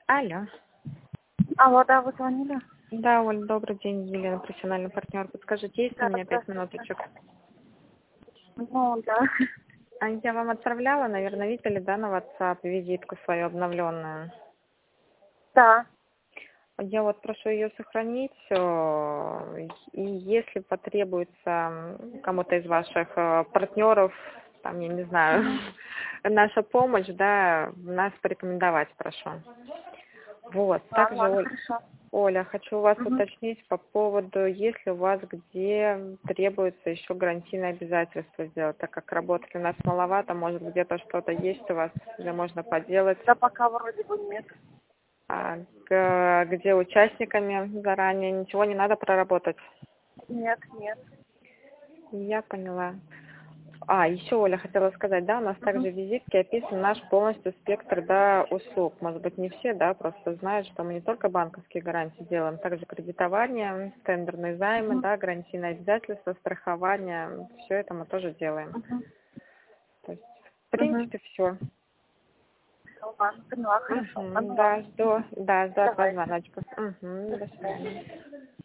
Алло. Алло, да, вы звонили? Да, Оль, добрый день, Елена, профессиональный партнер. Подскажите, есть у Да, меня 5 здравствуйте. минуточек? Ну, да. А я вам отправляла, наверное, видели, да, на WhatsApp визитку свою обновленную? Да. Я вот прошу ее сохранить, и если потребуется кому-то из ваших партнеров, там, я не знаю, наша помощь, да, нас порекомендовать прошу. Вот, также, Ладно, хорошо. Оля, хочу у вас Мгм. уточнить по поводу, если у вас где требуется еще гарантийное обязательство сделать, так как работать у нас маловато, может где-то что-то есть у вас, где можно поделать, Да пока вроде бы нет. где участниками заранее ничего не надо проработать. Нет, нет. Я поняла. Еще, Оля, хотела сказать, да, у нас Мгм. также в визитке описан наш полностью спектр, да, услуг. Может быть, не все, да, просто знают, что мы не только банковские гарантии делаем, также кредитование, тендерные займы, Мгм. да, гарантийные обязательства, страхование, все это мы тоже делаем. Мгм. То есть, в Мгм. принципе, все. Всё, ладно, поняла, хорошо, поняла. Да, жду от вас Давайте. звоночка. До До свидания. свидания.